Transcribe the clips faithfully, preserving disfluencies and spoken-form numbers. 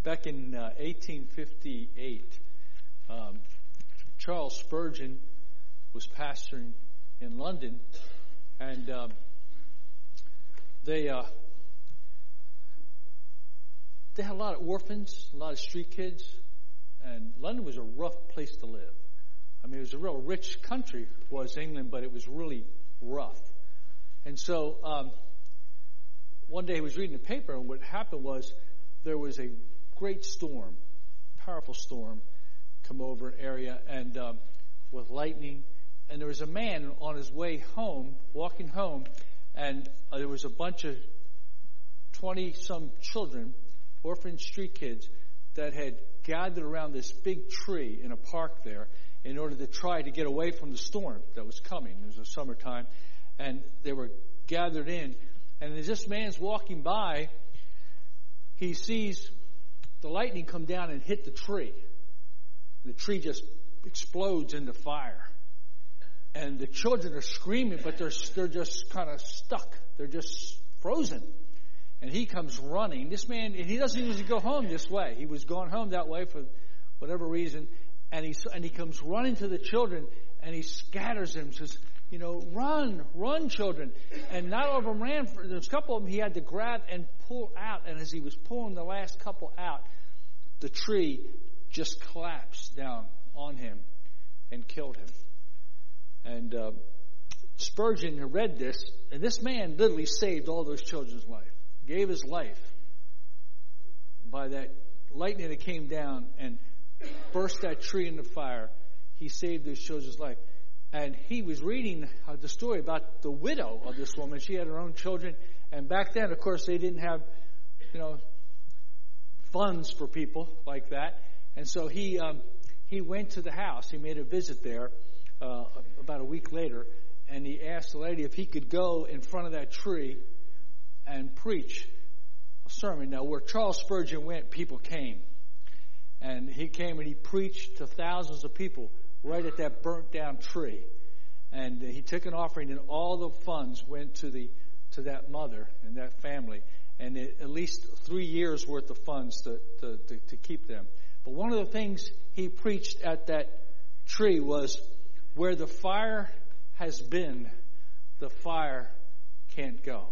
Back in uh, eighteen fifty-eight, um, Charles Spurgeon was pastoring in London, and um, they uh, they had a lot of orphans, a lot of street kids, and London was a rough place to live. I mean, it was a real rich country, was England, but it was really rough. And so um, one day he was reading the paper, and what happened was there was a great storm, powerful storm, come over an area, and um, with lightning. And there was a man on his way home, walking home, and uh, there was a bunch of twenty-some children, orphan street kids, that had gathered around this big tree in a park there in order to try to get away from the storm that was coming. It was the summertime, and they were gathered in. And as this man's walking by, he sees the lightning come down and hit the tree. The tree just explodes into fire. And the children are screaming, but they're, they're just kind of stuck. They're just frozen. And he comes running. This man, and he doesn't usually go home this way. He was going home that way for whatever reason. And he, and he comes running to the children, and he scatters them, says, you know, run, run, children. And not all of them ran. For, there's a couple of them he had to grab and pull out. And as he was pulling the last couple out, the tree just collapsed down on him and killed him. And uh, Spurgeon read this, and this man literally saved all those children's life, gave his life by that lightning that came down and burst that tree into fire. He saved those children's life. And he was reading uh, the story about the widow of this woman. She had her own children. And back then, of course, they didn't have, you know, funds for people like that. And so he um, he went to the house. He made a visit there uh, about a week later. And he asked the lady if he could go in front of that tree and preach a sermon. Now, where Charles Spurgeon went, people came. And he came and he preached to thousands of people right at that burnt down tree. And he took an offering, and all the funds went to the to that mother and that family. And it, at least three years worth of funds to, to, to, to keep them. But one of the things he preached at that tree was, where the fire has been, the fire can't go.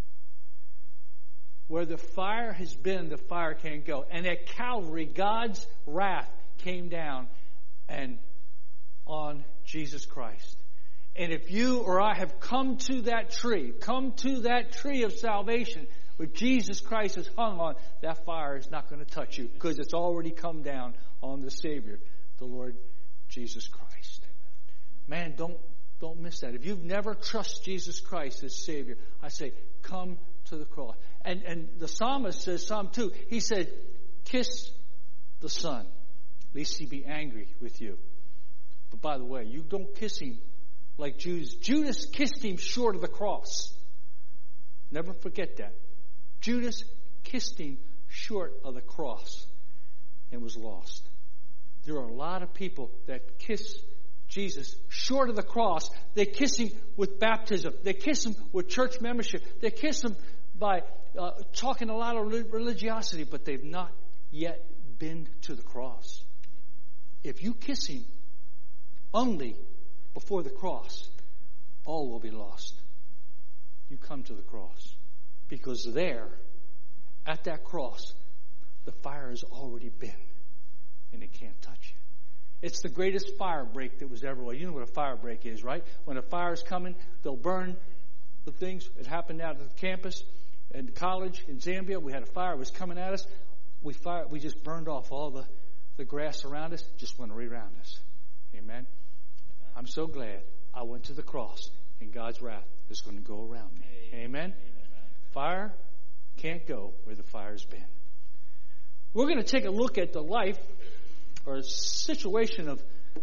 Where the fire has been, the fire can't go. And at Calvary, God's wrath came down and on Jesus Christ. And if you or I have come to that tree, come to that tree of salvation, where Jesus Christ is hung on, that fire is not going to touch you, because it's already come down on the Savior, the Lord Jesus Christ. Man, don't don't miss that. If you've never trusted Jesus Christ as Savior, I say, come to the cross. And and the psalmist says, Psalm two, he said, kiss the Son, lest he be angry with you. But by the way, you don't kiss him like Judas. Judas kissed him short of the cross. Never forget that. Judas kissed him short of the cross and was lost. There are a lot of people that kiss Jesus short of the cross. They kiss him with baptism. They kiss him with church membership. They kiss him by uh, talking a lot of religiosity, but they've not yet been to the cross. If you kiss him only before the cross, all will be lost. You come to the cross. Because there, at that cross, the fire has already been, and it can't touch you. It's the greatest fire break that was ever. You know what a fire break is, right? When a fire is coming, they'll burn the things. It happened out at the campus in college in Zambia. We had a fire. It was coming at us. We fire. We just burned off all the, the grass around us. Just went right around us. Amen. I'm so glad I went to the cross, and God's wrath is going to go around me. Amen. Amen. Fire can't go where the fire's been. We're going to take a look at the life or situation of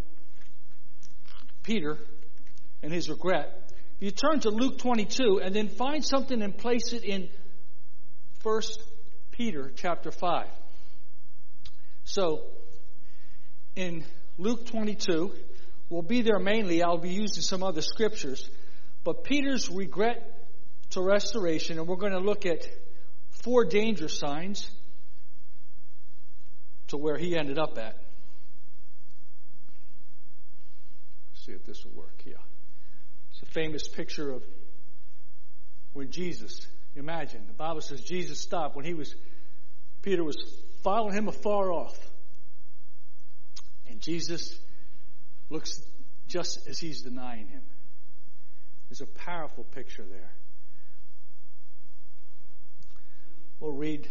Peter and his regret. You turn to Luke twenty-two and then find something and place it in First Peter chapter five. So, in Luke twenty-two, we'll be there mainly. I'll be using some other scriptures. But Peter's regret to restoration, and we're going to look at four danger signs to where he ended up at. Let's see if this will work. Yeah. It's a famous picture of when Jesus, imagine, the Bible says Jesus stopped when he was, Peter was following him afar off. And Jesus looks just as he's denying him. There's a powerful picture there. We'll read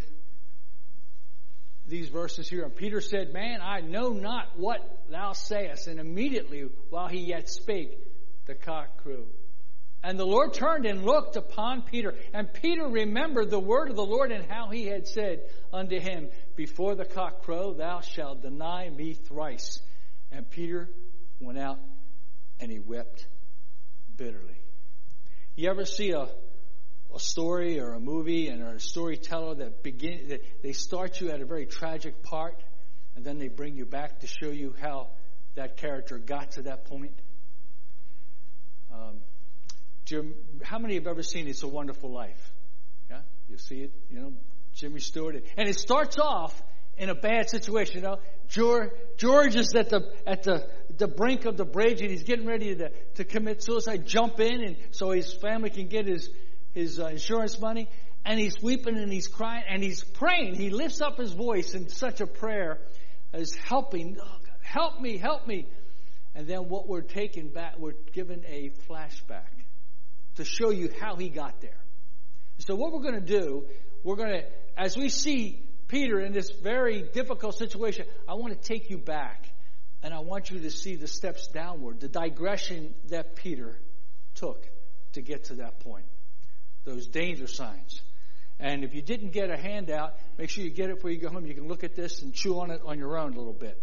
these verses here. And Peter said, Man, I know not what thou sayest. And immediately, while he yet spake, the cock crew. And the Lord turned and looked upon Peter. And Peter remembered the word of the Lord and how he had said unto him, Before the cock crow, thou shalt deny me thrice. And Peter went out and he wept bitterly. You ever see a, a story or a movie and or a storyteller that begin that they start you at a very tragic part and then they bring you back to show you how that character got to that point? Um, do you, how many have ever seen It's a Wonderful Life? Yeah, you see it, you know, Jimmy Stewart. And it starts off in a bad situation, you know. George, George is at the at the, the brink of the bridge and he's getting ready to, to commit suicide, jump in, and so his family can get his his uh, insurance money. And he's weeping and he's crying and he's praying. He lifts up his voice in such a prayer as helping, oh, God, help me, help me. And then what we're taken back, we're given a flashback to show you how he got there. So what we're going to do, we're going to, as we see Peter in this very difficult situation, I want to take you back and I want you to see the steps downward, the digression that Peter took to get to that point, those danger signs. And if you didn't get a handout, make sure you get it before you go home. You can look at this and chew on it on your own a little bit.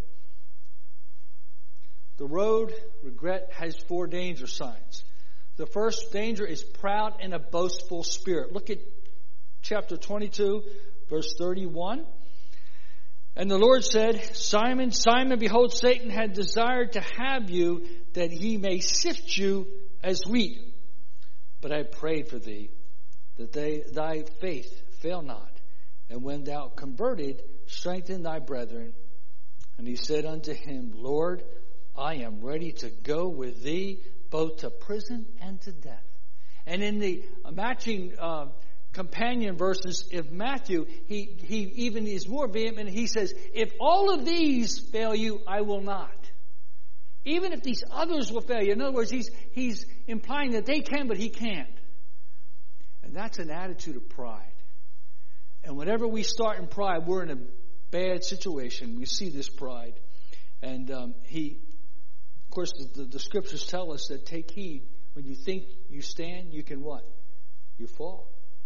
The road, regret, has four danger signs. The first danger is proud and a boastful spirit. Look at chapter twenty-two, verse thirty-one. And the Lord said, Simon, Simon, behold, Satan had desired to have you, that he may sift you as wheat. But I prayed for thee, that they, thy faith fail not. And when thou converted, strengthen thy brethren. And he said unto him, Lord, I am ready to go with thee both to prison and to death. And in the matching uh, companion verses of Matthew, he, he even is more vehement. He says, if all of these fail you, I will not. Even if these others will fail you. In other words, he's, he's implying that they can, but he can't. And that's an attitude of pride. And whenever we start in pride, we're in a bad situation. We see this pride. And um, he, of course, the, the scriptures tell us that take heed. When you think you stand, you can what? You fall.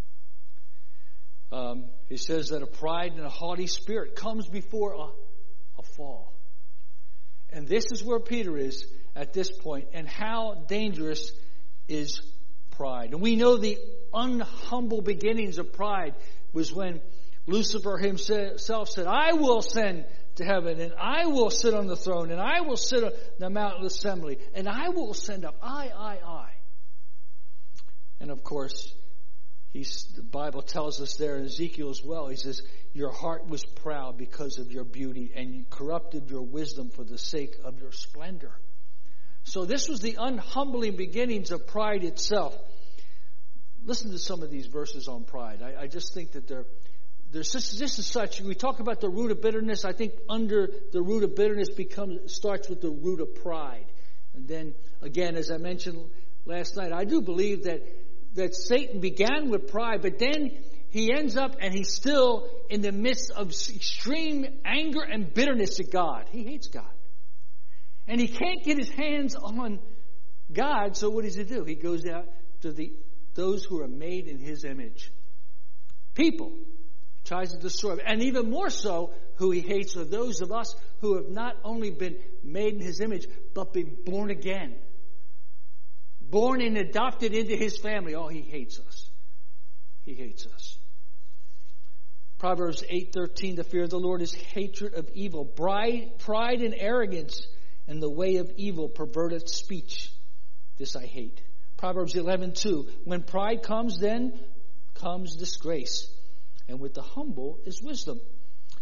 Um, he says that a pride and a haughty spirit comes before a, a fall. And this is where Peter is at this point. And how dangerous is pride. And we know the unhumble beginnings of pride was when Lucifer himself said, I will ascend to heaven, and I will sit on the throne, and I will sit on the mountain of assembly, and I will ascend up. I, I, I. And of course, he's, the Bible tells us there in Ezekiel as well, he says, your heart was proud because of your beauty, and you corrupted your wisdom for the sake of your splendor. So this was the unhumbling beginnings of pride itself. Listen to some of these verses on pride. I, I just think that they're There's this, this is such, we talk about the root of bitterness. I think under the root of bitterness becomes starts with the root of pride. And then, again, as I mentioned last night, I do believe that, that Satan began with pride, but then he ends up and he's still in the midst of extreme anger and bitterness at God. He hates God. And he can't get his hands on God, so what does he do? He goes out to the those who are made in his image. People. Tries to destroy him. And even more so, who he hates are those of us who have not only been made in his image, but been born again. Born and adopted into his family. Oh, he hates us. He hates us. Proverbs eight thirteen, the fear of the Lord is hatred of evil. Pride, pride and arrogance and the way of evil perverted speech. This I hate. Proverbs eleven two, when pride comes, then comes disgrace. And with the humble is wisdom.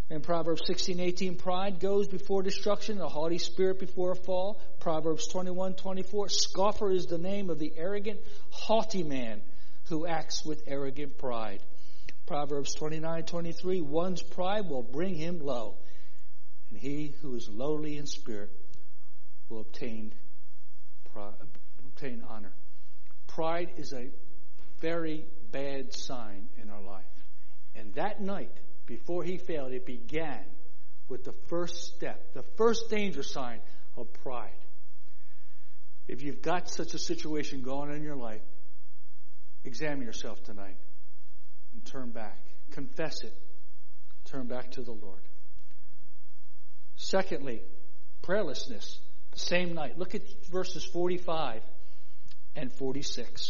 In Proverbs sixteen eighteen, pride goes before destruction, a haughty spirit before a fall. Proverbs twenty-one twenty-four, scoffer is the name of the arrogant, haughty man who acts with arrogant pride. Proverbs twenty-nine twenty-three, one's pride will bring him low, and he who is lowly in spirit will obtain, obtain honor. Pride is a very bad sign in our life. And that night, before he failed, it began with the first step, the first danger sign of pride. If you've got such a situation going on in your life, examine yourself tonight and turn back. Confess it. Turn back to the Lord. Secondly, prayerlessness. The same night. Look at verses forty-five and forty-six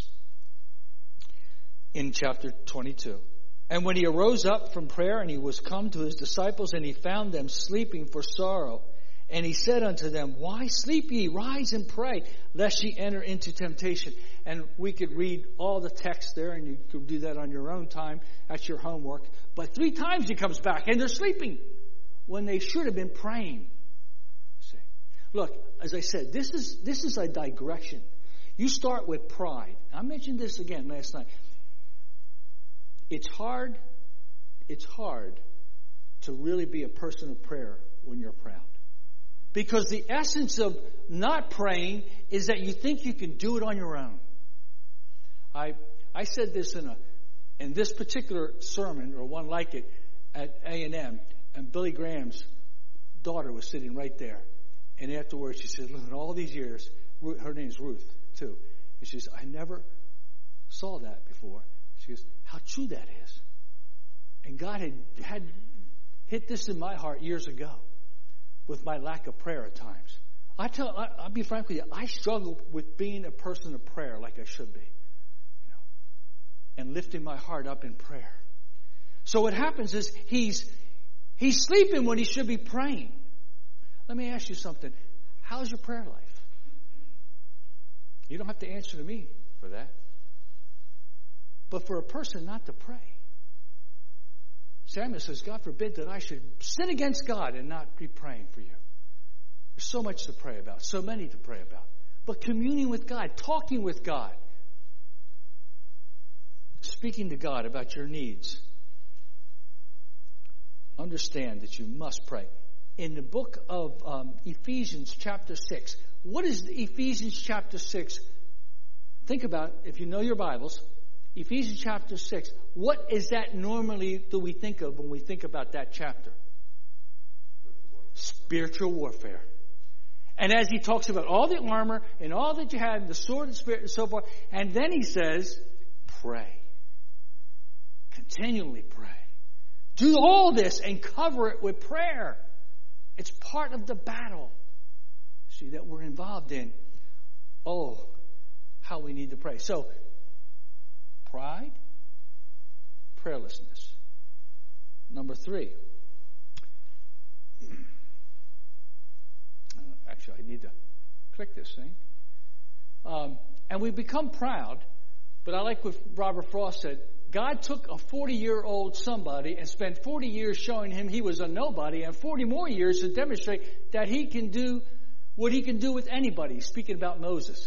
in chapter twenty-two. And when he arose up from prayer, and he was come to his disciples, and he found them sleeping for sorrow. And he said unto them, why sleep ye? Rise and pray, lest ye enter into temptation. And we could read all the text there, and you could do that on your own time. That's your homework. But three times he comes back, and they're sleeping when they should have been praying. See? Look, as I said, this is this is a digression. You start with pride. I mentioned this again last night. It's hard, it's hard to really be a person of prayer when you're proud. Because the essence of not praying is that you think you can do it on your own. I I said this in a in this particular sermon, or one like it, at A and M, and Billy Graham's daughter was sitting right there. And afterwards she said, look, in all these years, her name's Ruth, too. And she says, I never saw that before. She goes, how true that is. And God had, had hit this in my heart years ago with my lack of prayer at times. I tell, I, I'll be frank with you, I struggle with being a person of prayer like I should be. You know, and lifting my heart up in prayer. So what happens is he's he's sleeping when he should be praying. Let me ask you something. How's your prayer life? You don't have to answer to me for that. But for a person not to pray. Samuel says, God forbid that I should sin against God and not be praying for you. There's so much to pray about, so many to pray about. But communing with God, talking with God, speaking to God about your needs. Understand that you must pray. In the book of um, Ephesians chapter six, what is Ephesians chapter six? Think about, if you know your Bibles, Ephesians chapter six, what is that normally do we think of when we think about that chapter? Spiritual warfare. And as he talks about all the armor and all that you have, the sword and spirit and so forth, and then he says, pray. Continually pray. Do all this and cover it with prayer. It's part of the battle, see, that we're involved in. Oh, how we need to pray. So, pride, prayerlessness. Number three. Actually, I need to click this thing. Um, and we become proud, but I like what Robert Frost said. God took a forty-year-old somebody and spent forty years showing him he was a nobody, and forty more years to demonstrate that he can do what he can do with anybody, speaking about Moses.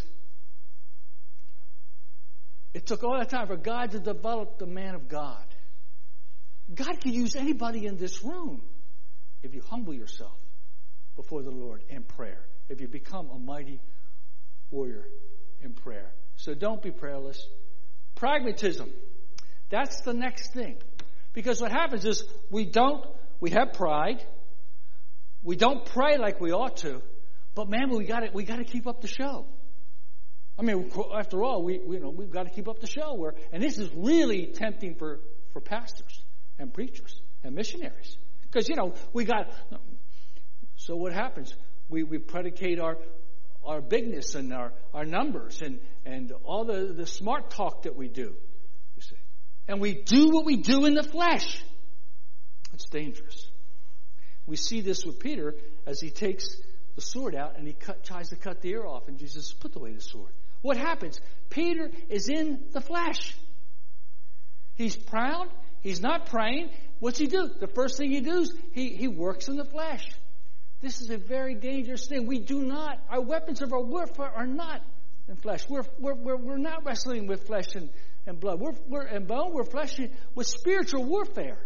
It took all that time for God to develop the man of God. God can use anybody in this room if you humble yourself before the Lord in prayer, if you become a mighty warrior in prayer. So don't be prayerless. Pragmatism. That's the next thing. Because what happens is we don't, we have pride. We don't pray like we ought to. But man, we got to we got to keep up the show. I mean, after all, we, we you know we've got to keep up the show. Where and this is really tempting for, for pastors and preachers and missionaries, because you know we got. So what happens? We we predicate our our bigness and our, our numbers and and all the, the smart talk that we do. You see, and we do what we do in the flesh. It's dangerous. We see this with Peter as he takes the sword out and he cut, tries to cut the ear off, and Jesus put away the sword. What happens? Peter is in the flesh. He's proud. He's not praying. What's he do? The first thing he does, he, he works in the flesh. This is a very dangerous thing. We do not, our weapons of our warfare are not in flesh. We're, we're, we're, we're not wrestling with flesh and, and blood. We're, we're, and bone, we're fleshing with spiritual warfare.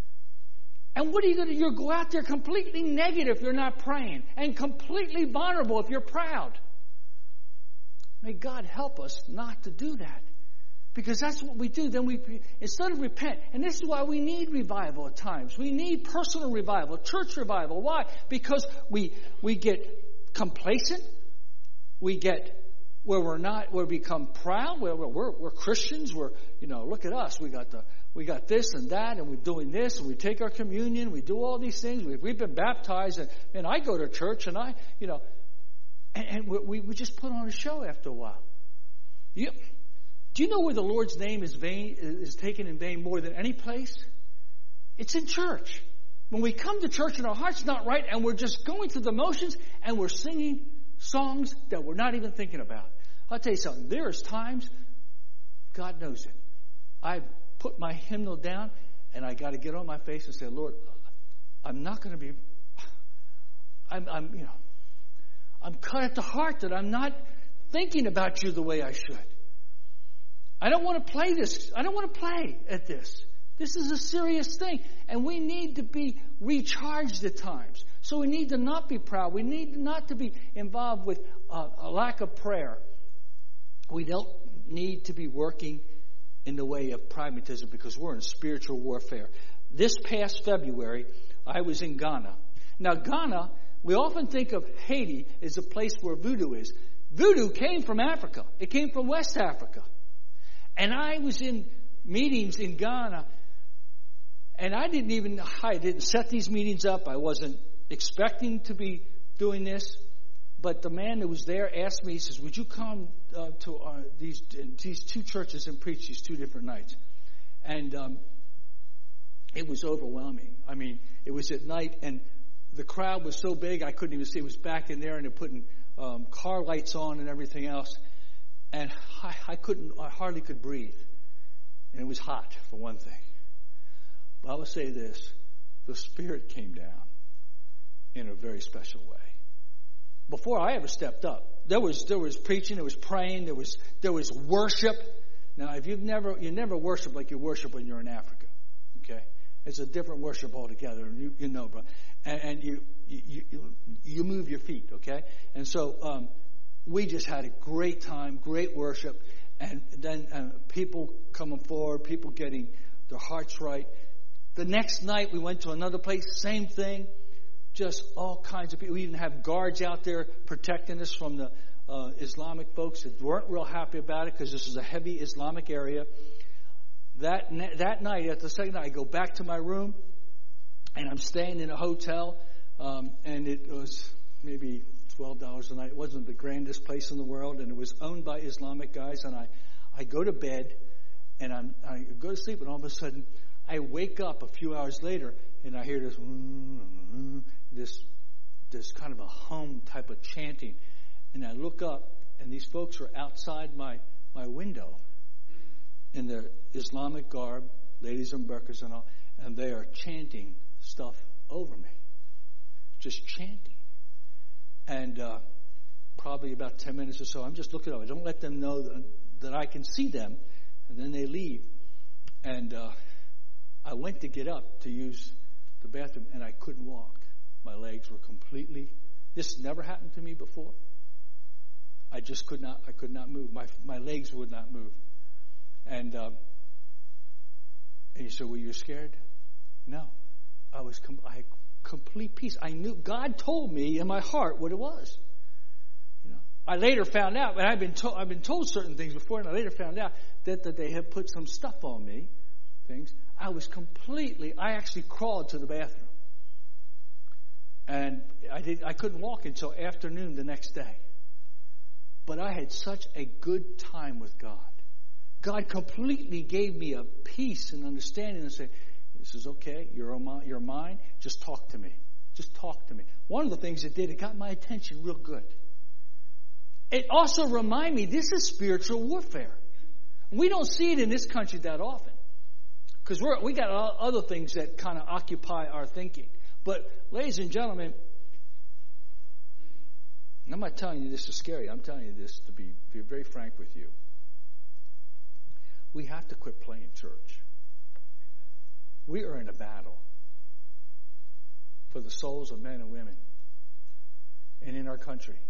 And what are you going to do? You'll go out there completely negative if you're not praying, and completely vulnerable if you're proud. May God help us not to do that. Because that's what we do. Then we, instead of repent, and this is why we need revival at times. We need personal revival, church revival. Why? Because we we get complacent. We get where we're not, where we become proud. Where we're, we're we're Christians. We're, you know, look at us. We got the we got this and that, and we're doing this, and we take our communion. We do all these things. We, we've been baptized, and, and I go to church, and I, you know, and, and we we just put on a show after a while. You. Do you know where the Lord's name is vain, is taken in vain more than any place? It's in church. When we come to church and our heart's not right and we're just going through the motions and we're singing songs that we're not even thinking about. I'll tell you something. There is times, God knows it, I put my hymnal down and I got to get on my face and say, Lord, I'm not going to be, I'm, I'm, you know, I'm cut at the heart that I'm not thinking about you the way I should. I don't want to play this. I don't want to play at this. This is a serious thing. And we need to be recharged at times. So we need to not be proud. We need not to be involved with uh, a lack of prayer. We don't need to be working in the way of pragmatism because we're in spiritual warfare. This past February, I was in Ghana. Now, Ghana, we often think of Haiti as a place where voodoo is. Voodoo came from Africa. It came from West Africa. And I was in meetings in Ghana, and I didn't even, I didn't set these meetings up. I wasn't expecting to be doing this. But the man that was there asked me, he says, would you come uh, to uh, these these two churches and preach these two different nights? And um, it was overwhelming. I mean, it was at night, and the crowd was so big I couldn't even see. It was back in there, and they're putting um, car lights on and everything else. And I, I couldn't, I hardly could breathe. And it was hot, for one thing. But I will say this, the Spirit came down in a very special way. Before I ever stepped up, there was there was preaching, there was praying, there was there was worship. Now, if you've never you never worship like you worship when you're in Africa, okay? It's a different worship altogether, and you, you know, bro. And, and you, you you you move your feet, okay? And so. Um, We just had a great time, great worship, and then uh, people coming forward, people getting their hearts right. The next night we went to another place, same thing, just all kinds of people. We even have guards out there protecting us from the uh, Islamic folks that weren't real happy about it because this is a heavy Islamic area. That that night, at the second night, I go back to my room, and I'm staying in a hotel, um, and it was maybe twelve dollars a night. It wasn't the grandest place in the world, and it was owned by Islamic guys. And I, I go to bed, and I'm, I go to sleep, and all of a sudden, I wake up a few hours later, and I hear this, this, this kind of a hum type of chanting. And I look up, and these folks are outside my, my window in their Islamic garb, ladies in burqas and all, and they are chanting stuff over me. Just chanting. And uh, probably about ten minutes or so, I'm just looking up. I don't let them know that, that I can see them. And then they leave. And uh, I went to get up to use the bathroom, and I couldn't walk. My legs were completely... This never happened to me before. I just could not I could not move. My my legs would not move. And, um, and you said, well, you're scared? No. I was... Com- I complete peace. I knew God told me in my heart what it was. You know, I later found out, and I've been told I've been told certain things before, and I later found out that, that they had put some stuff on me, things. I was completely. I actually crawled to the bathroom, and I did. I couldn't walk until afternoon the next day. But I had such a good time with God. God completely gave me a peace and understanding and say, this is okay. You're, you're mine. Just talk to me. Just talk to me. One of the things it did, it got my attention real good. It also reminded me this is spiritual warfare. We don't see it in this country that often. Because we're we got other things that kind of occupy our thinking. But, ladies and gentlemen, I'm not telling you this is scary. I'm telling you this to be, be very frank with you. We have to quit playing church. We are in a battle for the souls of men and women and in our country.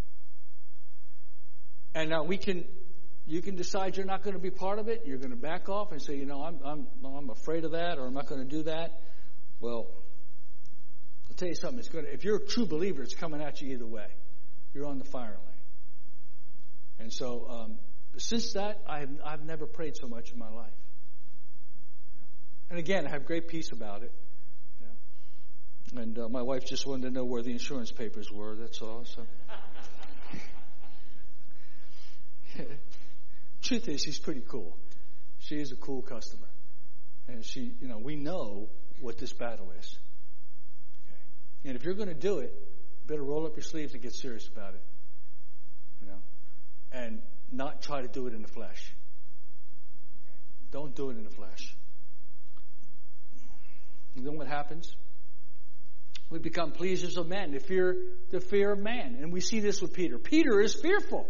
And now we can, you can decide you're not going to be part of it. You're going to back off and say, you know, I'm, I'm, I'm afraid of that, or I'm not going to do that. Well, I'll tell you something. It's going to, if you're a true believer, it's coming at you either way. You're on the firing lane. And so, um, since that, I've, I've never prayed so much in my life. And again, I have great peace about it. You know. And uh, my wife just wanted to know where the insurance papers were. That's all. So, truth is, she's pretty cool. She is a cool customer, and she, you know, we know what this battle is. Okay. And if you're going to do it, you better roll up your sleeves and get serious about it. You know, and not try to do it in the flesh. Okay. Don't do it in the flesh. And then what happens? We become pleasers of men, the fear, the fear of man. And we see this with Peter. Peter is fearful.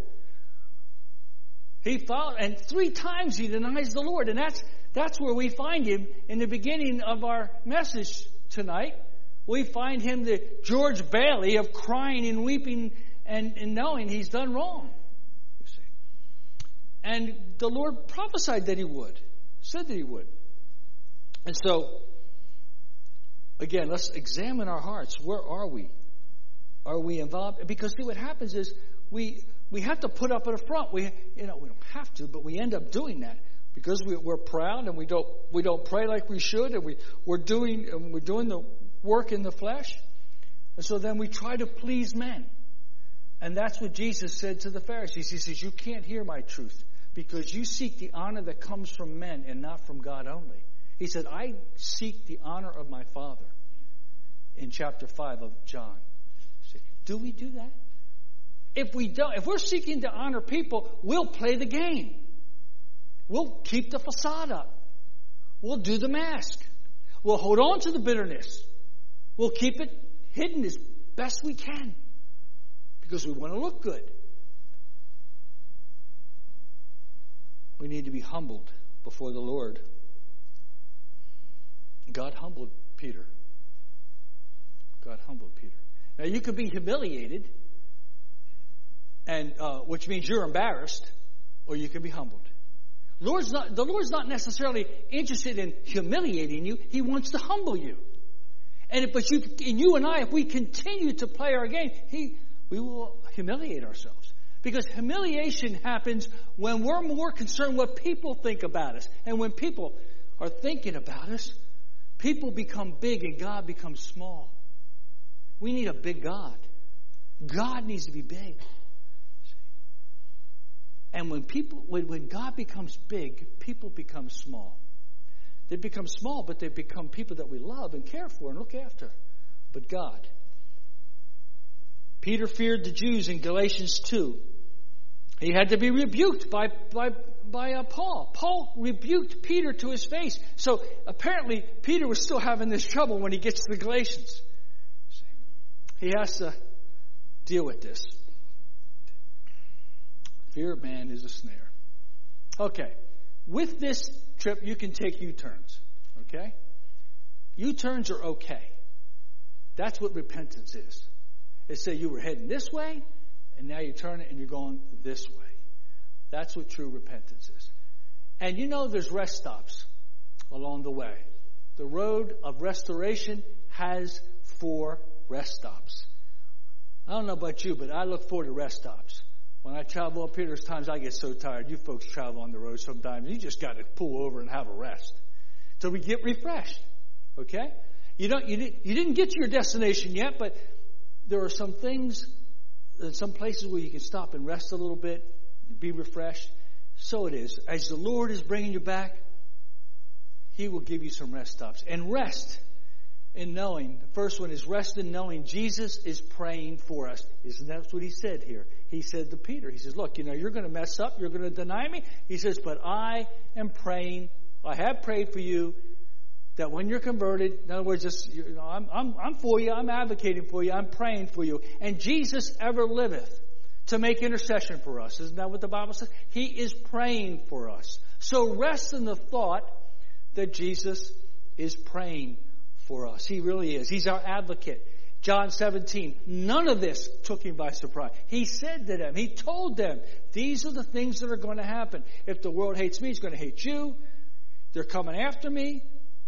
He followed, and three times he denies the Lord. And that's that's where we find him in the beginning of our message tonight. We find him the George Bailey of crying and weeping and, and knowing he's done wrong. You see. And the Lord prophesied that he would. Said that he would. And so, again, let's examine our hearts. Where are we? Are we involved? Because see, what happens is we we have to put up at the front. We you know we don't have to, but we end up doing that because we, we're proud and we don't we don't pray like we should, and we we're doing we're doing the work in the flesh, and so then we try to please men, and that's what Jesus said to the Pharisees. He says, "You can't hear my truth because you seek the honor that comes from men and not from God only." He said, "I seek the honor of my Father." In chapter five of John. Do we do that? If we don't, if we're seeking to honor people, we'll play the game. We'll keep the facade up. We'll do the mask. We'll hold on to the bitterness. We'll keep it hidden as best we can because we want to look good. We need to be humbled before the Lord. God humbled Peter. God humbled Peter. Now you could be humiliated, and uh, which means you're embarrassed, or you can be humbled. Lord's not, the Lord's not necessarily interested in humiliating you. He wants to humble you. And if, but you, and you and I, if we continue to play our game, he, we will humiliate ourselves. Because humiliation happens when we're more concerned what people think about us. And when people are thinking about us, people become big and God becomes small. We need a big God. God needs to be big. And when people, when, when God becomes big, people become small. They become small, but they become people that we love and care for and look after. But God. Peter feared the Jews in Galatians two. He had to be rebuked by by by uh, Paul. Paul rebuked Peter to his face. So apparently Peter was still having this trouble when he gets to the Galatians. He has to deal with this. Fear of man is a snare. Okay. With this trip, you can take U-turns. Okay? U-turns are okay. That's what repentance is. It's say you were heading this way, and now you turn it and you're going this way. That's what true repentance is. And you know there's rest stops along the way. The road of restoration has four rest stops. I don't know about you, but I look forward to rest stops. When I travel up here, there's times I get so tired. You folks travel on the road sometimes. You just got to pull over and have a rest till we get refreshed. Okay? You don't. You, did, you didn't get to your destination yet, but there are some things, some places where you can stop and rest a little bit, be refreshed. So it is. As the Lord is bringing you back, He will give you some rest stops. And rest in knowing, the first one is rest in knowing Jesus is praying for us. Isn't that what He said here? He said to Peter, He says, look, you know, you're going to mess up. You're going to deny me. He says, but I am praying. I have prayed for you That when you're converted, in other words, just, you know, I'm, I'm, I'm for you, I'm advocating for you, I'm praying for you. And Jesus ever liveth to make intercession for us. Isn't that what the Bible says? He is praying for us. So rest in the thought that Jesus is praying for us. He really is. He's our advocate. John seventeen, none of this took him by surprise. He said to them, he told them, these are the things that are going to happen. If the world hates me, it's going to hate you. They're coming after me.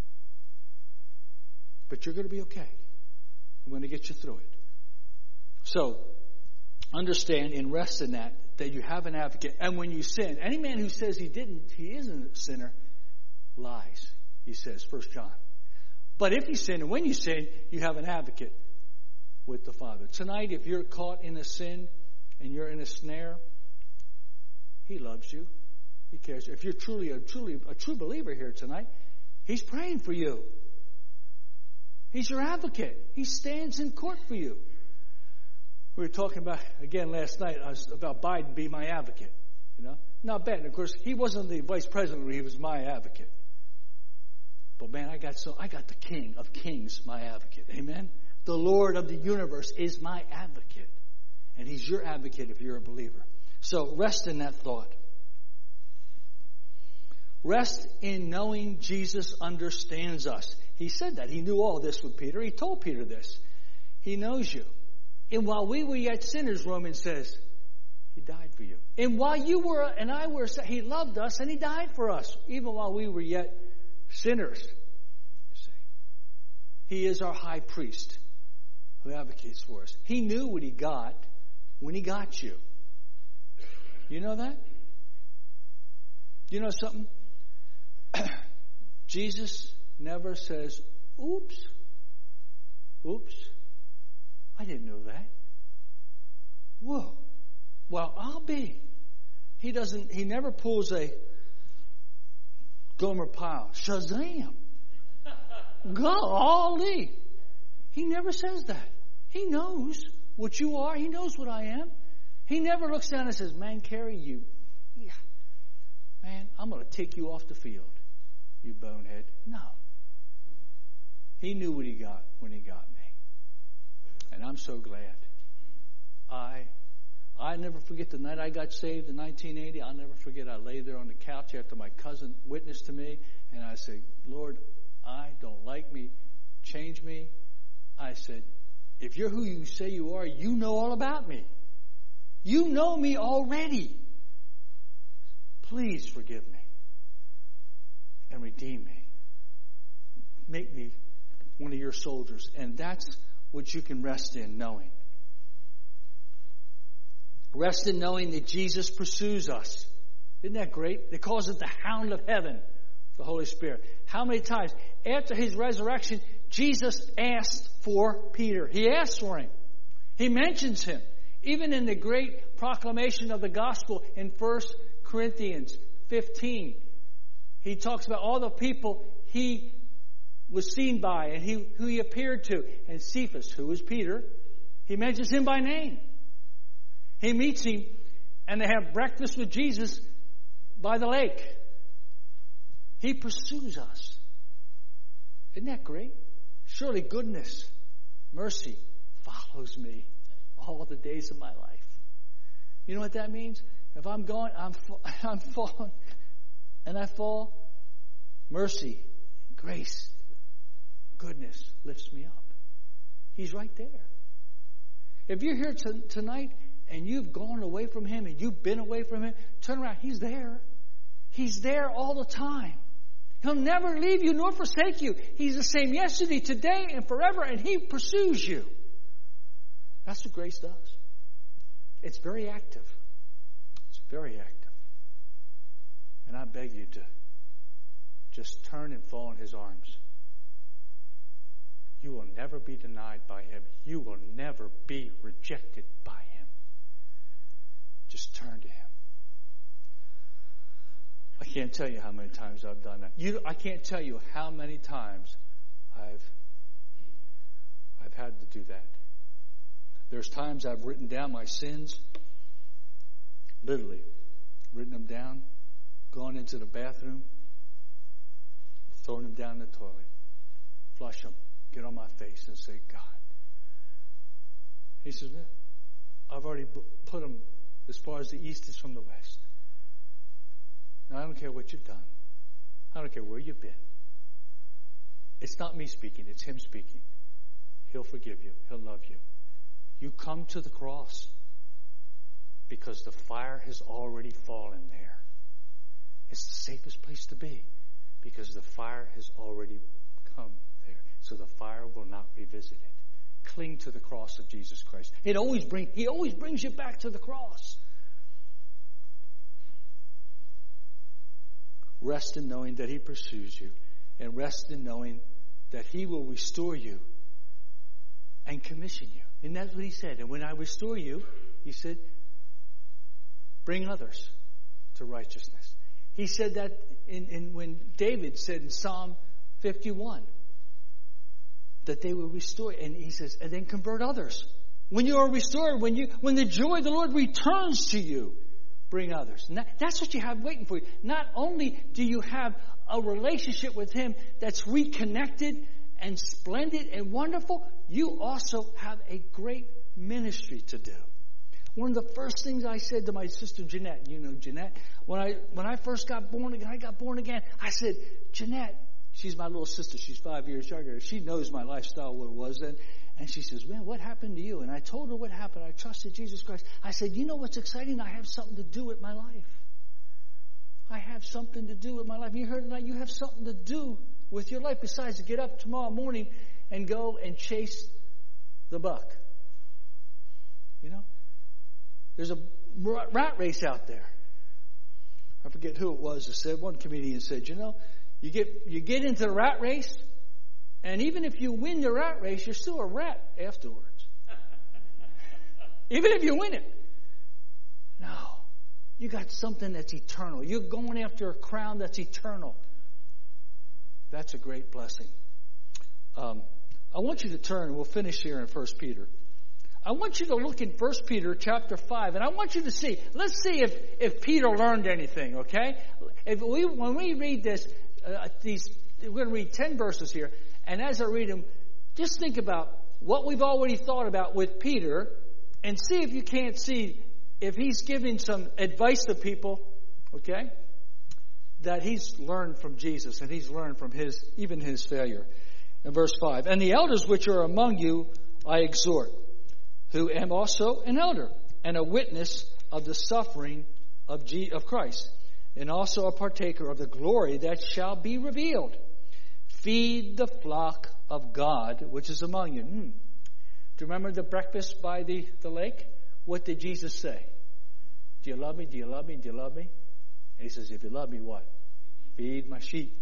But you're going to be okay. I'm going to get you through it. So, understand and rest in that, that you have an advocate. And when you sin, any man who says he didn't, he isn't a sinner, lies, he says, First John. But if you sin, and when you sin, you have an advocate with the Father. Tonight, if you're caught in a sin and you're in a snare, He loves you. He cares. If you're truly a truly a true believer here tonight, He's praying for you. He's your advocate. He stands in court for you. We were talking about, again last night, about Biden being my advocate. You know, not bad. And of course, he wasn't the vice president; he was my advocate. But man, I got so I got the King of Kings, my advocate. Amen. The Lord of the universe is my advocate, and He's your advocate if you're a believer. So rest in that thought. Rest in knowing Jesus understands us. He said that. He knew all this with Peter. He told Peter this. He knows you. And while we were yet sinners, Romans says, He died for you. And while you were and I were, He loved us and He died for us, even while we were yet sinners. He is our high priest who advocates for us. He knew what He got when He got you. You know that? You know something? Jesus never says, oops, oops, I didn't know that. Whoa, well, I'll be. He doesn't, he never pulls a Gomer Pyle, Shazam, golly. He never says that. He knows what you are. He knows what I am. He never looks down and says, man, Carrie, you, yeah, man, I'm going to take you off the field, you bonehead. No. He knew what He got when He got me. And I'm so glad. I I never forget the night I got saved in nineteen eighty. I'll never forget I lay there on the couch after my cousin witnessed to me. And I said, Lord, I don't like me. Change me. I said, if you're who you say you are, you know all about me. You know me already. Please forgive me and redeem me. Make me one of your soldiers. And that's what you can rest in, knowing. Rest in knowing that Jesus pursues us. Isn't that great? It calls it the hound of heaven, the Holy Spirit. How many times after His resurrection, Jesus asked for Peter. He asked for him. He mentions him. Even in the great proclamation of the gospel in First Corinthians fifteen, he talks about all the people He was seen by and he, who He appeared to. And Cephas, who was Peter, He mentions him by name. He meets him and they have breakfast with Jesus by the lake. He pursues us. Isn't that great? Surely goodness, mercy follows me all the days of my life. You know what that means? If I'm going, I'm I'm falling, and I fall, mercy, grace, goodness lifts me up. He's right there. If you're here t- tonight and you've gone away from Him and you've been away from Him, turn around. He's there. He's there all the time. He'll never leave you nor forsake you. He's the same yesterday, today, and forever, and He pursues you. That's what grace does. It's very active. It's very active. And I beg you to just turn and fall in His arms. You will never be denied by Him. You will never be rejected by Him. Just turn to Him. I can't tell you how many times I've done that. You, I can't tell you how many times I've I've had to do that. There's times I've written down my sins, literally written them down, gone into the bathroom, thrown them down the toilet. flush them, get on my face and say, God. He says, yeah, I've already put them as far as the east is from the west. Now, I don't care what you've done. I don't care where you've been. It's not me speaking, it's him speaking. He'll forgive you. He'll love you. You come to the cross because the fire has already fallen there. It's the safest place to be because the fire has already come there. So the fire will not revisit it. Cling to the cross of Jesus Christ. It always bring, he always brings you back to the cross. Rest in knowing that he pursues you, and rest in knowing that he will restore you and commission you. And that's what he said. And when I restore you, he said, bring others to righteousness. He said that in, in when David said in Psalm fifty-one that they will restore, and he says, and then convert others. When you are restored, when you when the joy of the Lord returns to you, bring others. And that, that's what you have waiting for you. Not only do you have a relationship with him that's reconnected and splendid and wonderful, you also have a great ministry to do. One of the first things I said to my sister Jeanette, you know Jeanette, when I when I first got born again, I got born again, I said, Jeanette, she's my little sister, she's five years younger, she knows my lifestyle, what it was then, and she says, man, what happened to you? And I told her what happened. I trusted Jesus Christ. I said, you know what's exciting? I have something to do with my life. I have something to do with my life. You heard tonight, you have something to do with your life besides to get up tomorrow morning and go and chase the buck. You know? There's a rat race out there. I forget who it was that said, one comedian said, you know, you get you get into the rat race, and even if you win the rat race, you're still a rat afterwards. Even if you win it. No. You got something that's eternal. You're going after a crown that's eternal. That's a great blessing. Um, I want you to turn, we'll finish here in First Peter. I want you to look in First Peter chapter five, and I want you to see, let's see if, if Peter learned anything, okay? If we, when we read this, uh, these, we're going to read ten verses here, and as I read them, just think about what we've already thought about with Peter, and see if you can't see if he's giving some advice to people, okay, that he's learned from Jesus, and he's learned from his, even his failure. In verse five, and the elders which are among you I exhort, who am also an elder, and a witness of the suffering of, G- of Christ, and also a partaker of the glory that shall be revealed. Feed the flock of God which is among you. Hmm. Do you remember the breakfast by the, the lake? What did Jesus say? Do you love me? Do you love me? Do you love me? And he says, if you love me, what? Feed my sheep.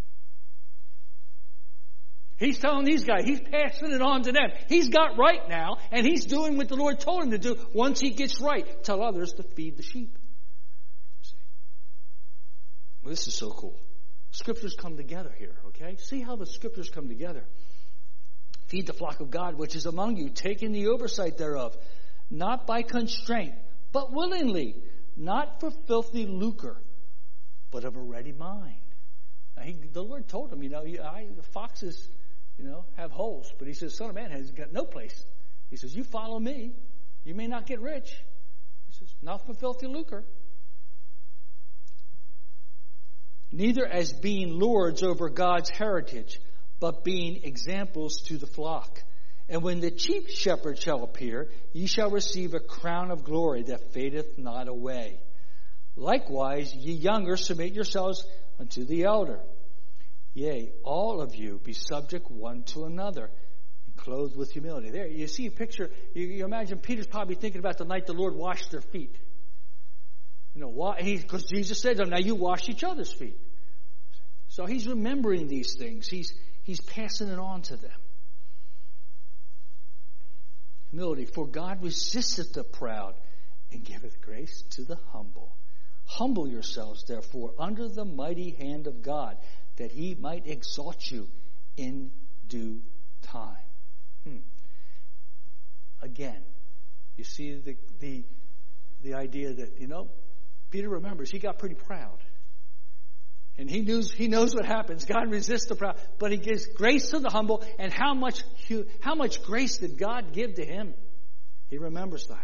He's telling these guys, he's passing it on to them. He's got right now, and he's doing what the Lord told him to do. Once he gets right, tell others to feed the sheep. See? Well, this is so cool. Scriptures come together here, okay? See how the scriptures come together. Feed the flock of God which is among you, taking the oversight thereof, not by constraint, but willingly, not for filthy lucre, but of a ready mind. Now, he, the Lord told him, you know, I, the foxes, you know, have holes. But he says, Son of Man has got no place. He says, you follow me. You may not get rich. He says, not for filthy lucre. Neither as being lords over God's heritage, but being examples to the flock. And when the chief shepherd shall appear, ye shall receive a crown of glory that fadeth not away. Likewise, ye younger, submit yourselves unto the elder. Yea, all of you be subject one to another, and clothed with humility. There, you see a picture. You, you imagine Peter's probably thinking about the night the Lord washed their feet. You know why? Because Jesus said, "Now you wash each other's feet." So he's remembering these things. He's he's passing it on to them. Humility, for God resisteth the proud, and giveth grace to the humble. Humble yourselves, therefore, under the mighty hand of God, that he might exalt you in due time. Hmm. Again, you see the, the the idea that, you know, Peter remembers he got pretty proud. And he knows, he knows what happens. God resists the proud, but he gives grace to the humble. And how much, how much grace did God give to him? He remembers that.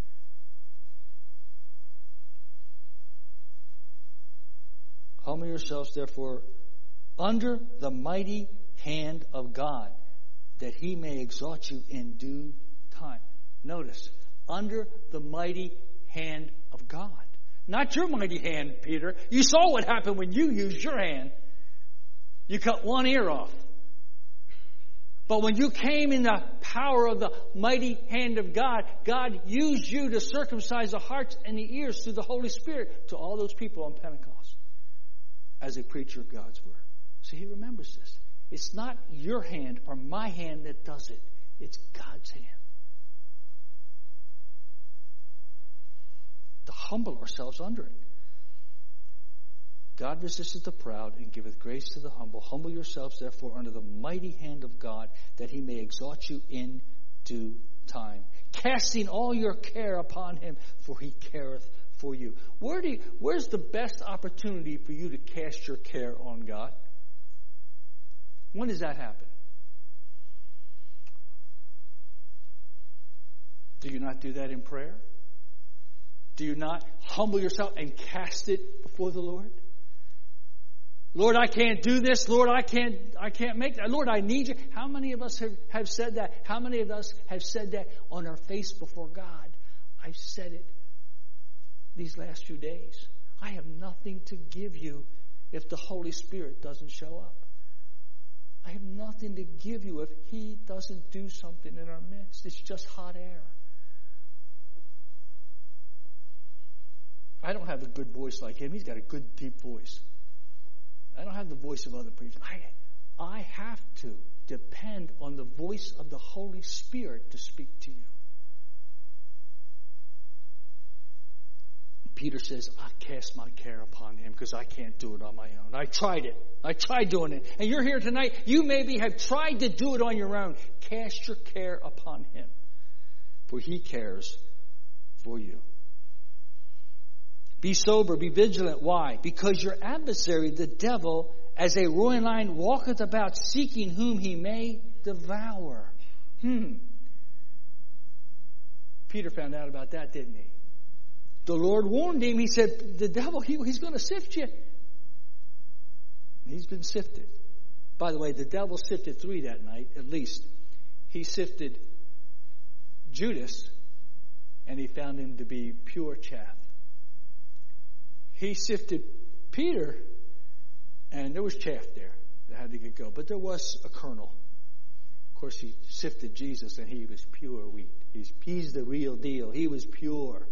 Humble yourselves, therefore, under the mighty hand of God, that he may exalt you in due time. Notice, under the mighty hand of God. Not your mighty hand, Peter. You saw what happened when you used your hand. You cut one ear off. But when you came in the power of the mighty hand of God, God used you to circumcise the hearts and the ears through the Holy Spirit to all those people on Pentecost as a preacher of God's word. So he remembers this. It's not your hand or my hand that does it. It's God's hand. To humble ourselves under it. God resisteth the proud and giveth grace to the humble. Humble yourselves, therefore, under the mighty hand of God, that he may exalt you in due time. Casting all your care upon him, for he careth for you. Where do you, where's the best opportunity for you to cast your care on God? When does that happen? Do you not do that in prayer? Do you not humble yourself and cast it before the Lord? Lord, I can't do this. Lord, I can't I can't make that. Lord, I need you. How many of us have, have said that? How many of us have said that on our face before God? I've said it these last few days. I have nothing to give you if the Holy Spirit doesn't show up. I have nothing to give you if he doesn't do something in our midst. It's just hot air. I don't have a good voice like him. He's got a good, deep voice. I don't have the voice of other preachers. I, I have to depend on the voice of the Holy Spirit to speak to you. Peter says, I cast my care upon him because I can't do it on my own. I tried it. I tried doing it. And you're here tonight. You maybe have tried to do it on your own. Cast your care upon him, for he cares for you. Be sober, be vigilant. Why? Because your adversary, the devil, as a roaring lion, walketh about seeking whom he may devour. Hmm. Peter found out about that, didn't he? The Lord warned him. He said, the devil, he, he's going to sift you. He's been sifted. By the way, the devil sifted three that night, at least. He sifted Judas, and he found him to be pure chaff. He sifted Peter, and there was chaff there that had to get go. But there was a kernel. Of course, he sifted Jesus, and he was pure wheat. He's, he's the real deal. He was pure.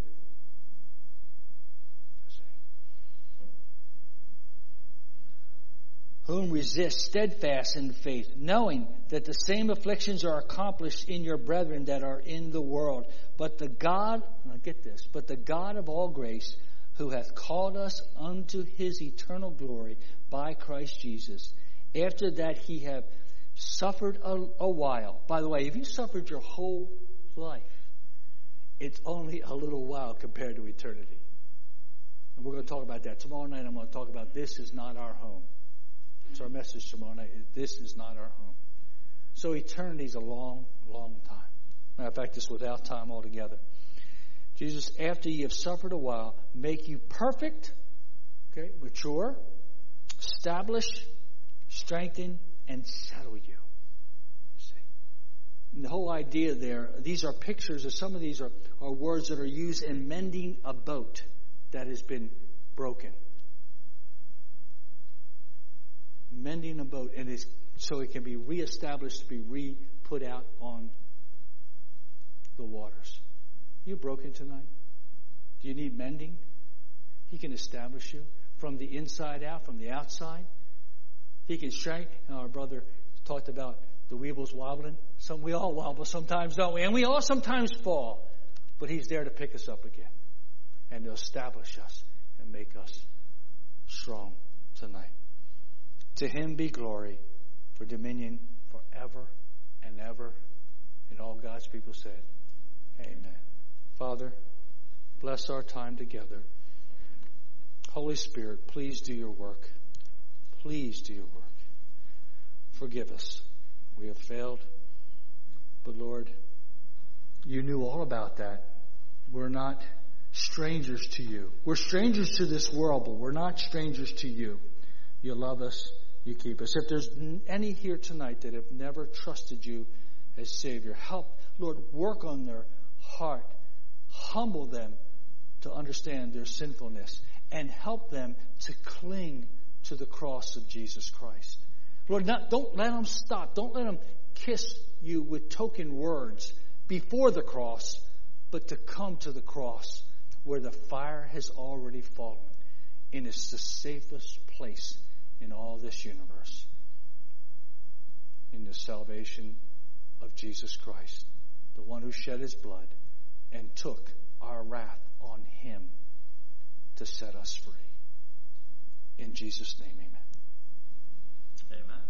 Whom resist steadfast in the faith, knowing that the same afflictions are accomplished in your brethren that are in the world. But the God, now get this, but the God of all grace, who hath called us unto his eternal glory by Christ Jesus, after that he have suffered a, a while. By the way, if you suffered your whole life, it's only a little while compared to eternity. And we're going to talk about that. Tomorrow night I'm going to talk about this is not our home. It's our message tomorrow night. This is not our home. So eternity is a long, long time. Matter of fact, it's without time altogether. Jesus, after ye have suffered a while, make you perfect, okay, mature, establish, strengthen, and settle you. You see? And the whole idea there, these are pictures, or some of these are, are words that are used in mending a boat that has been broken. Mending a boat, and it's so it can be reestablished, to be re-put out on the waters. Are you broken tonight? Do you need mending? He can establish you from the inside out, from the outside. He can strengthen. Our brother talked about the weebles wobbling. Some we all wobble sometimes, don't we? And we all sometimes fall. But he's there to pick us up again and to establish us and make us strong tonight. To him be glory for dominion forever and ever. And all God's people said, amen. Father, bless our time together. Holy Spirit, please do your work. Please do your work. Forgive us. We have failed. But Lord, you knew all about that. We're not strangers to you. We're strangers to this world, but we're not strangers to you. You love us. You keep us. If there's any here tonight that have never trusted you as Savior, help, Lord, work on their heart. Humble them to understand their sinfulness and help them to cling to the cross of Jesus Christ. Lord, not, don't let them stop. Don't let them kiss you with token words before the cross, but to come to the cross where the fire has already fallen, and it's the safest place in all this universe, in the salvation of Jesus Christ, the one who shed his blood and took our wrath on him to set us free. In Jesus' name, amen. Amen.